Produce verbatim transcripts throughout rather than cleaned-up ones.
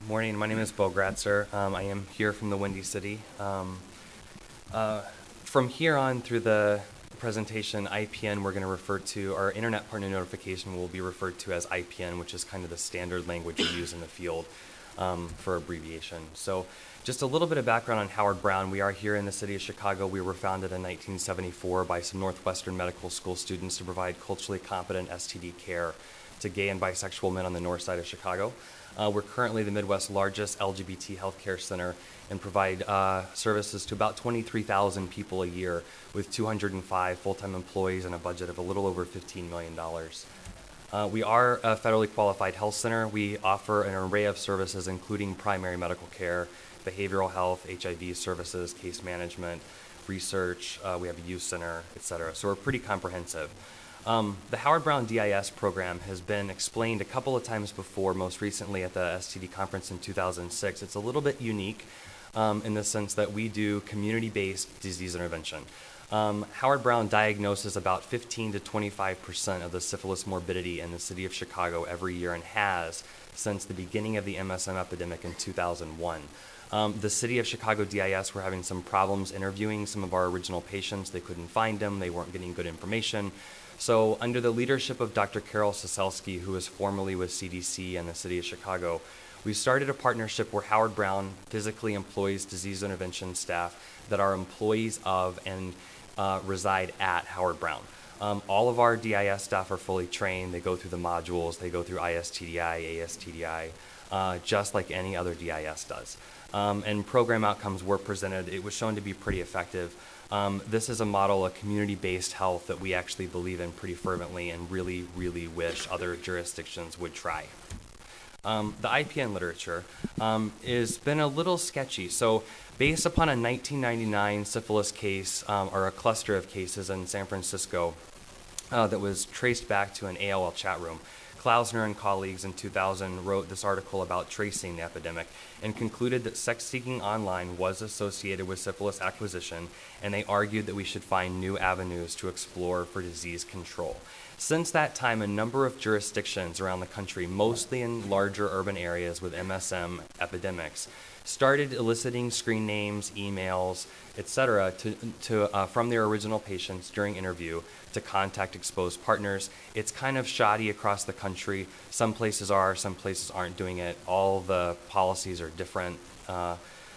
Morning, my name is Bo Gratzer. Um, I am here from the Windy City. Um, uh, from here on through the presentation, I P N we're going to refer to, our Internet Partner Notification will be referred to as I P N, which is kind of the standard language we use in the field um, for abbreviation. So just a little bit of background on Howard Brown. We are here in the city of Chicago. We were founded in nineteen seventy-four by some Northwestern Medical School students to provide culturally competent S T D care to gay and bisexual men on the north side of Chicago. Uh, we're currently the Midwest's largest L G B T healthcare center and provide uh, services to about twenty-three thousand people a year with two hundred five full-time employees and a budget of a little over fifteen million dollars. Uh, we are a federally qualified health center. We offer an array of services including primary medical care, behavioral health, H I V services, case management, research. Uh, we have a youth center, et cetera. So we're pretty comprehensive. Um, the Howard Brown D I S program has been explained a couple of times before, most recently at the S T D conference in two thousand six. It's a little bit unique um, in the sense that we do community-based disease intervention. Um, Howard Brown diagnoses about fifteen to twenty-five percent of the syphilis morbidity in the city of Chicago every year and has since the beginning of the M S M epidemic in two thousand one. Um, the city of Chicago D I S were having some problems interviewing some of our original patients. They couldn't find them. They weren't getting good information. So under the leadership of Doctor Carol Soselsky, who was formerly with C D C and the city of Chicago, we started a partnership where Howard Brown physically employs disease intervention staff that are employees of and uh, reside at Howard Brown. Um, all of our D I S staff are fully trained. They go through the modules. They go through I S T D I, A S T D I, uh, just like any other D I S does. Um, and program outcomes were presented. It was shown to be pretty effective. Um, this is a model of community-based health that we actually believe in pretty fervently and really, really wish other jurisdictions would try. Um, the I P N literature um, has been a little sketchy. So based upon a nineteen ninety-nine syphilis case, um, or a cluster of cases in San Francisco uh, that was traced back to an A O L chat room, Klausner and colleagues in two thousand wrote this article about tracing the epidemic and concluded that sex seeking online was associated with syphilis acquisition, and they argued that we should find new avenues to explore for disease control. Since that time, a number of jurisdictions around the country, mostly in larger urban areas with M S M epidemics, started eliciting screen names, emails, et cetera, to, to, uh, from their original patients during interview to contact exposed partners. It's kind of shoddy across the country. Some places are, some places aren't doing it. All the policies are different. Uh,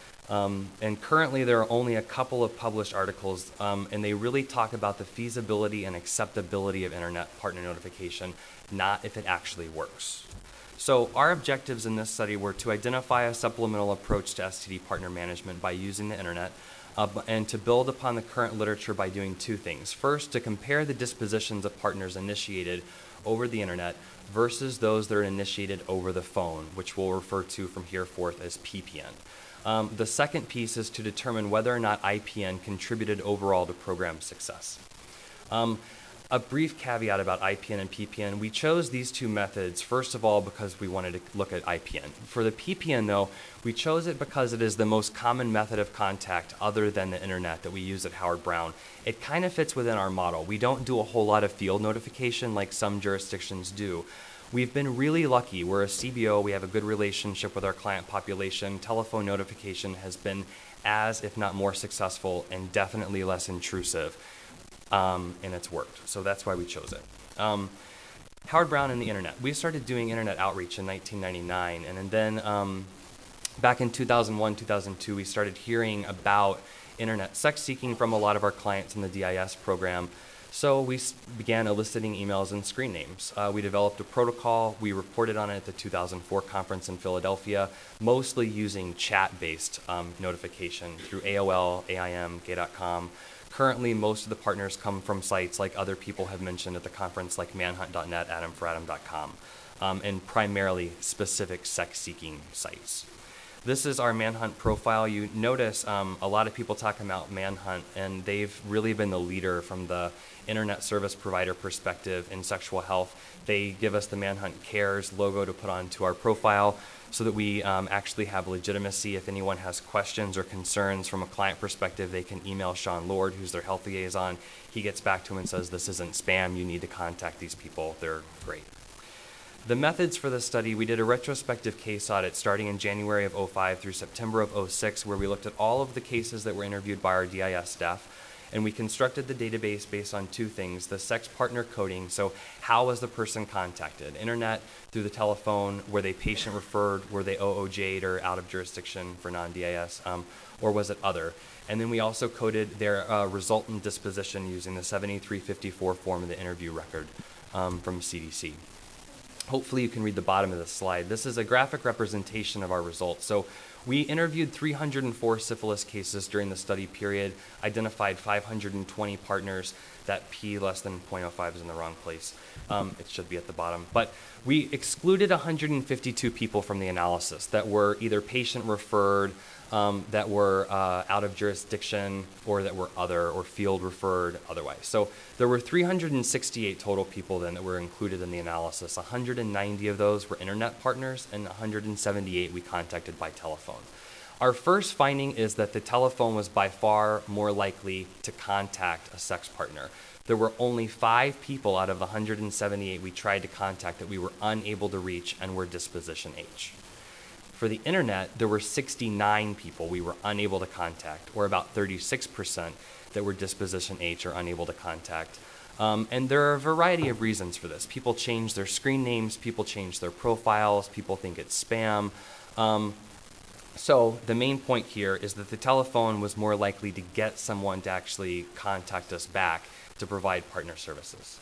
um, and currently there are only a couple of published articles, um, and they really talk about the feasibility and acceptability of internet partner notification, not if it actually works. So our objectives in this study were to identify a supplemental approach to S T D partner management by using the internet, uh, and to build upon the current literature by doing two things. First, to compare the dispositions of partners initiated over the internet versus those that are initiated over the phone, which we'll refer to from here forth as P P N. Um, the second piece is to determine whether or not I P N contributed overall to program success. Um, A brief caveat about I P N and P P N. We chose these two methods, first of all, because we wanted to look at I P N. For the P P N, though, we chose it because it is the most common method of contact other than the internet that we use at Howard Brown. It kind of fits within our model. We don't do a whole lot of field notification like some jurisdictions do. We've been really lucky. We're a C B O. We have a good relationship with our client population. Telephone notification has been as, if not more successful, and definitely less intrusive. Um, and it's worked. So that's why we chose it. Um, Howard Brown and the internet. We started doing internet outreach in nineteen ninety-nine, and, and then um, back in two thousand one, two thousand two, we started hearing about internet sex seeking from a lot of our clients in the D I S program. So we s- began eliciting emails and screen names. Uh, we developed a protocol. We reported on it at the two thousand four conference in Philadelphia, mostly using chat-based um, notification through A O L, A I M, gay dot com. Currently, most of the partners come from sites like other people have mentioned at the conference, like manhunt dot net, adam for adam dot com, um, and primarily specific sex-seeking sites. This is our Manhunt profile. You notice um, a lot of people talk about Manhunt, and they've really been the leader from the internet service provider perspective in sexual health. They give us the Manhunt Cares logo to put onto our profile so that we um, actually have legitimacy. If anyone has questions or concerns from a client perspective, they can email Sean Lord, who's their health liaison. He gets back to them and says, this isn't spam, you need to contact these people, they're great. The methods for this study, we did a retrospective case audit starting in January of oh five through September of oh six, where we looked at all of the cases that were interviewed by our D I S staff, and we constructed the database based on two things: the sex partner coding, so how was the person contacted? Internet, through the telephone, were they patient referred, were they O O J'd or out of jurisdiction for non-D I S, um, or was it other? And then we also coded their uh, resultant disposition using the seventy-three fifty-four form of the interview record um, from C D C. Hopefully you can read the bottom of this slide. This is a graphic representation of our results. So we interviewed three hundred four syphilis cases during the study period, identified five hundred twenty partners. That P less than zero point zero five is in the wrong place. Um, it should be at the bottom. But we excluded one hundred fifty-two people from the analysis that were either patient referred, um, that were uh, out of jurisdiction, or that were other or field referred otherwise. So there were three hundred sixty-eight total people then that were included in the analysis. one hundred ninety of those were internet partners, and one hundred seventy-eight we contacted by telephone. Our first finding is that the telephone was by far more likely to contact a sex partner. There were only five people out of the one hundred seventy-eight we tried to contact that we were unable to reach and were disposition H. For the internet, there were sixty-nine people we were unable to contact, or about thirty-six percent that were disposition H or unable to contact. Um, and there are a variety of reasons for this. People change their screen names, people change their profiles, people think it's spam. Um, So the main point here is that the telephone was more likely to get someone to actually contact us back to provide partner services.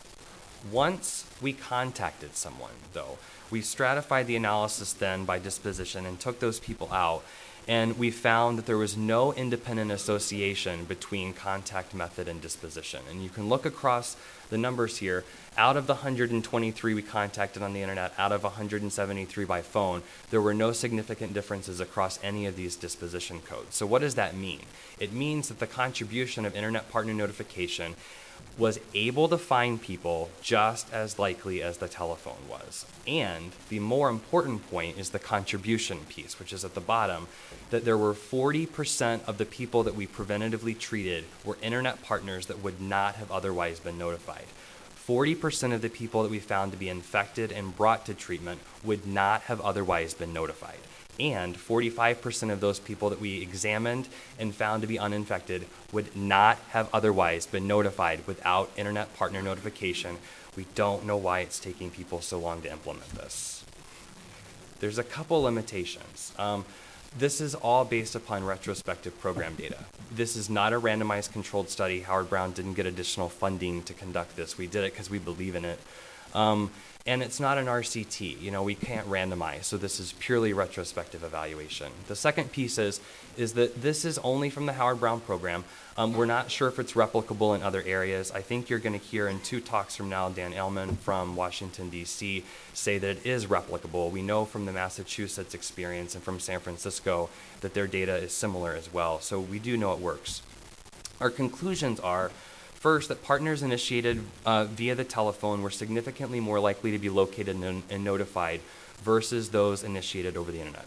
Once we contacted someone, though, we stratified the analysis then by disposition and took those people out, and we found that there was no independent association between contact method and disposition. And you can look across the numbers here. Out of the one hundred twenty-three we contacted on the internet, out of one hundred seventy-three by phone, there were no significant differences across any of these disposition codes. So what does that mean? It means that the contribution of internet partner notification was able to find people just as likely as the telephone was. And the more important point is the contribution piece, which is at the bottom, that there were forty percent of the people that we preventatively treated were internet partners that would not have otherwise been notified. forty percent of the people that we found to be infected and brought to treatment would not have otherwise been notified. And forty-five percent of those people that we examined and found to be uninfected would not have otherwise been notified without internet partner notification. We don't know why it's taking people so long to implement this. There's a couple limitations. Um, this is all based upon retrospective program data. This is not a randomized controlled study. Howard Brown didn't get additional funding to conduct this. We did it because we believe in it. Um, and it's not an R C T. You know, we can't randomize, so this is purely retrospective evaluation. The second piece is, is that this is only from the Howard Brown program. Um, we're not sure if it's replicable in other areas. I think you're going to hear in two talks from now Dan Ellman from Washington, D C say that it is replicable. We know from the Massachusetts experience and from San Francisco that their data is similar as well, so we do know it works. Our conclusions are, first, that partners initiated uh, via the telephone were significantly more likely to be located and, and notified versus those initiated over the internet.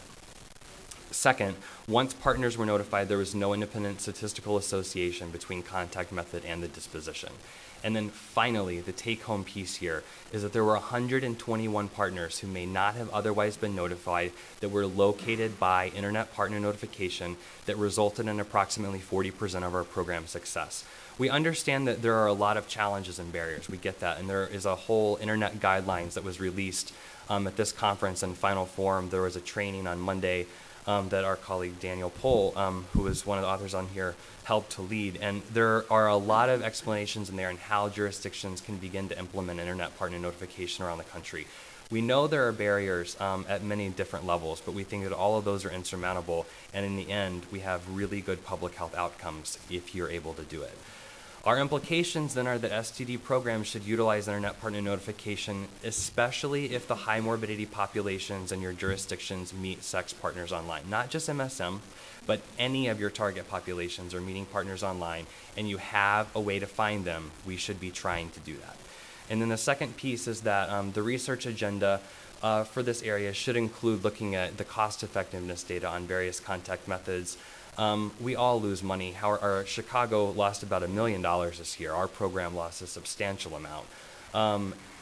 Second, once partners were notified, there was no independent statistical association between contact method and the disposition. And then finally, the take-home piece here is that there were one hundred twenty-one partners who may not have otherwise been notified that were located by internet partner notification that resulted in approximately forty percent of our program success. We understand that there are a lot of challenges and barriers. We get that. And there is a whole internet guidelines that was released um, at this conference in final form. There was a training on Monday um, that our colleague Daniel Pohl, um, who is one of the authors on here, helped to lead. And there are a lot of explanations in there on how jurisdictions can begin to implement internet partner notification around the country. We know there are barriers um, at many different levels, but we think that all of those are insurmountable. And in the end, we have really good public health outcomes if you're able to do it. Our implications then are that S T D programs should utilize internet partner notification, especially if the high morbidity populations in your jurisdictions meet sex partners online. Not just M S M, but any of your target populations are meeting partners online, and you have a way to find them. We should be trying to do that. And then the second piece is that um, the research agenda uh, for this area should include looking at the cost effectiveness data on various contact methods. Um, we all lose money. Our, our Chicago lost about a million dollars this year. Our program lost a substantial amount. Um,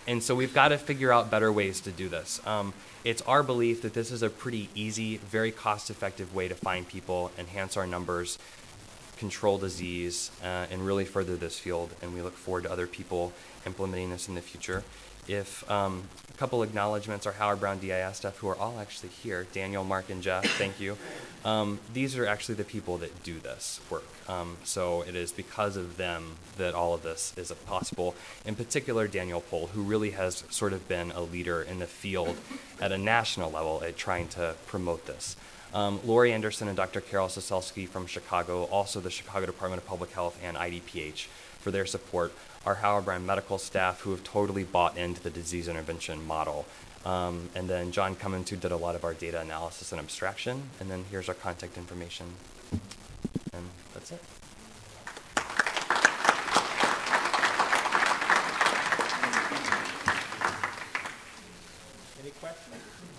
And so we've got to figure out better ways to do this. Um, it's our belief that this is a pretty easy, very cost-effective way to find people, enhance our numbers, control disease, uh, and really further this field. And we look forward to other people implementing this in the future. If um, a couple acknowledgments are Howard Brown D I S staff, who are all actually here, Daniel, Mark, and Jeff, thank you. Um, these are actually the people that do this work. Um, so it is because of them that all of this is possible. In particular, Daniel Pohl, who really has sort of been a leader in the field at a national level at trying to promote this. Um, Lori Anderson and Doctor Carol Soselski from Chicago, also the Chicago Department of Public Health and I D P H for their support. Our Howard Brown medical staff who have totally bought into the disease intervention model. Um, and then John Cummins, who did a lot of our data analysis and abstraction. And then here's our contact information. And that's it. Any questions?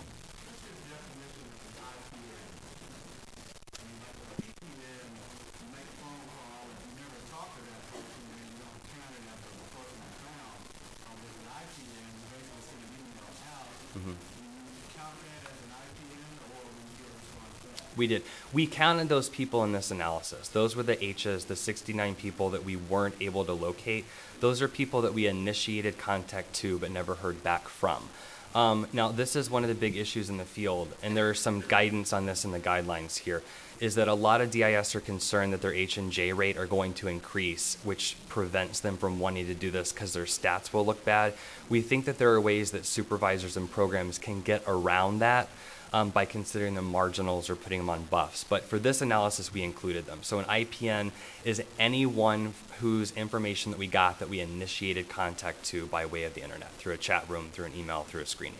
We did. We counted those people in this analysis. Those were the H's, the sixty-nine people that we weren't able to locate. Those are people that we initiated contact to but never heard back from. Um, now, this is one of the big issues in the field, and there is some guidance on this in the guidelines here, is that a lot of D I S are concerned that their H and J rate are going to increase, which prevents them from wanting to do this because their stats will look bad. We think that there are ways that supervisors and programs can get around that um, by considering them marginals or putting them on buffs. But for this analysis, we included them. So an I P N is anyone whose information that we got that we initiated contact to by way of the internet, through a chat room, through an email, through a screening.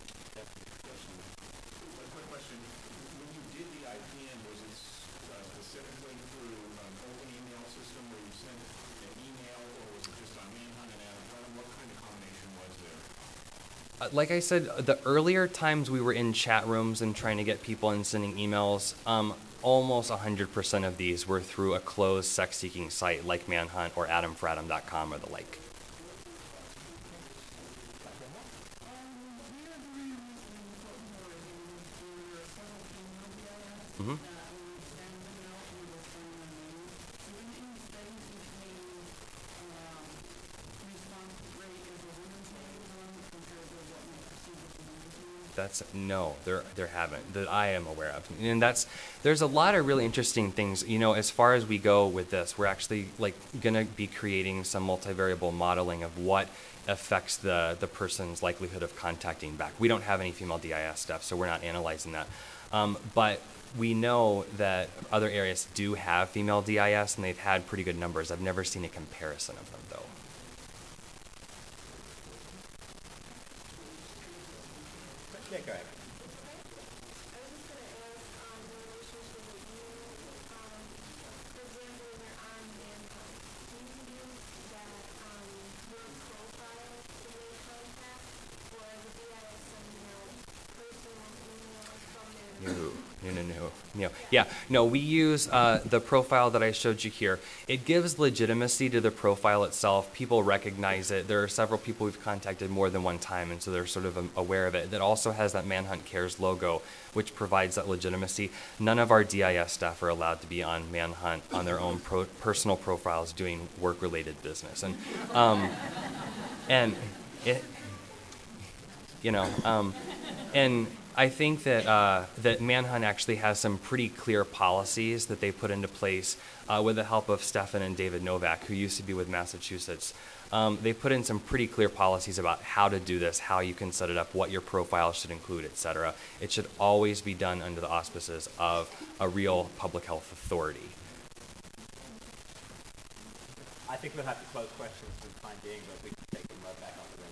Like I said, the earlier times we were in chat rooms and trying to get people and sending emails, um, almost one hundred percent of these were through a closed sex-seeking site like Manhunt or adam for adam dot com or the like. Mm-hmm. That's no, there there haven't that I am aware of, and that's there's a lot of really interesting things. You know, as far as we go with this, we're actually like gonna be creating some multivariable modeling of what affects the the person's likelihood of contacting back. We don't have any female D I S stuff, so we're not analyzing that, um, but we know that other areas do have female D I S, and they've had pretty good numbers. I've never seen a comparison of them though. Yeah, go ahead. No, no, no, no. Yeah, no, we use uh, the profile that I showed you here. It gives legitimacy to the profile itself. People recognize it. There are several people we've contacted more than one time, and so they're sort of um, aware of it. That also has that Manhunt Cares logo, which provides that legitimacy. None of our D I S staff are allowed to be on Manhunt on their own pro personal profiles doing work-related business. And, um, and it, you know, um, and I think that uh, that Manhunt actually has some pretty clear policies that they put into place uh, with the help of Stefan and David Novak, who used to be with Massachusetts. Um, they put in some pretty clear policies about how to do this, how you can set it up, what your profile should include, et cetera. It should always be done under the auspices of a real public health authority. I think we'll have to close questions for the time being, but we can take them right back up.